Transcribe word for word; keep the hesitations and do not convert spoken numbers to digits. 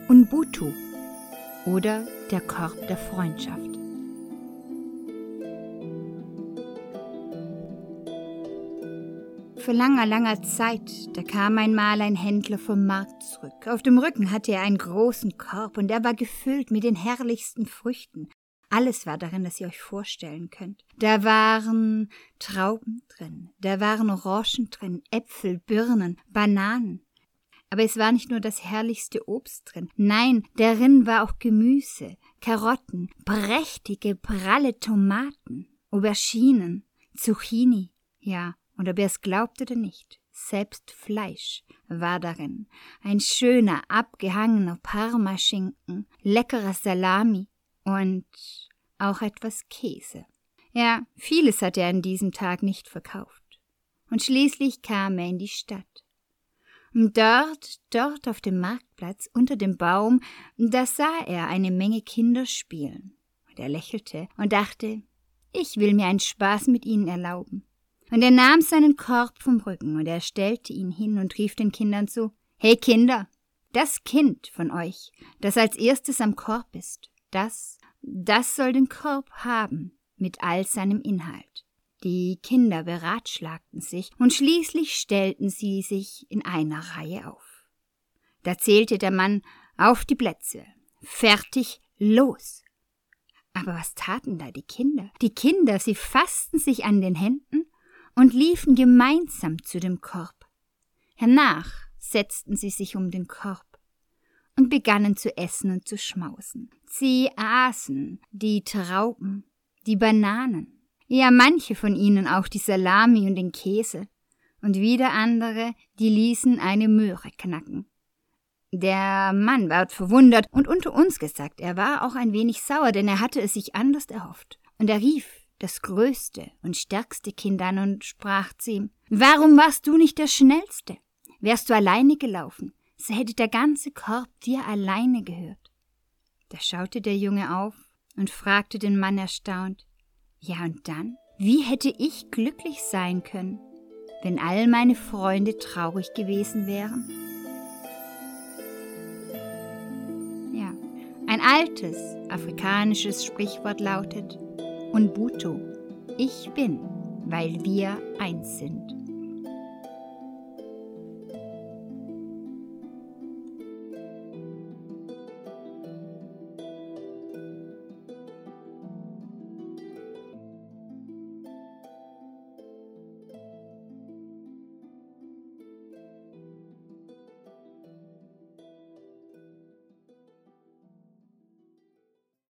Ubuntu oder der Korb der Freundschaft. Vor langer, langer Zeit, da kam einmal ein Händler vom Markt zurück. Auf dem Rücken hatte er einen großen Korb und er war gefüllt mit den herrlichsten Früchten. Alles war darin, das ihr euch vorstellen könnt. Da waren Trauben drin, da waren Orangen drin, Äpfel, Birnen, Bananen. Aber es war nicht nur das herrlichste Obst drin. Nein, darin war auch Gemüse, Karotten, prächtige, pralle Tomaten, Auberginen, Zucchini. Ja, und ob ihr es glaubt oder nicht, selbst Fleisch war darin. Ein schöner, abgehangener Parmaschinken, leckerer Salami und auch etwas Käse. Ja, vieles hat er an diesem Tag nicht verkauft. Und schließlich kam er in die Stadt. Und dort, dort auf dem Marktplatz unter dem Baum, da sah er eine Menge Kinder spielen. Und er lächelte und dachte, ich will mir einen Spaß mit ihnen erlauben. Und er nahm seinen Korb vom Rücken und er stellte ihn hin und rief den Kindern zu, »Hey Kinder, das Kind von euch, das als erstes am Korb ist, das, das soll den Korb haben mit all seinem Inhalt.« Die Kinder beratschlagten sich und schließlich stellten sie sich in einer Reihe auf. Da zählte der Mann auf die Plätze, fertig, los. Aber was taten da die Kinder? Die Kinder, sie fassten sich an den Händen und liefen gemeinsam zu dem Korb. Hernach setzten sie sich um den Korb und begannen zu essen und zu schmausen. Sie aßen die Trauben, die Bananen, ja manche von ihnen auch die Salami und den Käse, und wieder andere, die ließen eine Möhre knacken. Der Mann ward verwundert und unter uns gesagt, er war auch ein wenig sauer, denn er hatte es sich anders erhofft. Und er rief das größte und stärkste Kind an und sprach zu ihm, »Warum warst du nicht der Schnellste? Wärst du alleine gelaufen, so hätte der ganze Korb dir alleine gehört.« Da schaute der Junge auf und fragte den Mann erstaunt, »Ja und dann? Wie hätte ich glücklich sein können, wenn all meine Freunde traurig gewesen wären?« Ja, ein altes afrikanisches Sprichwort lautet, Ubuntu, ich bin, weil wir eins sind.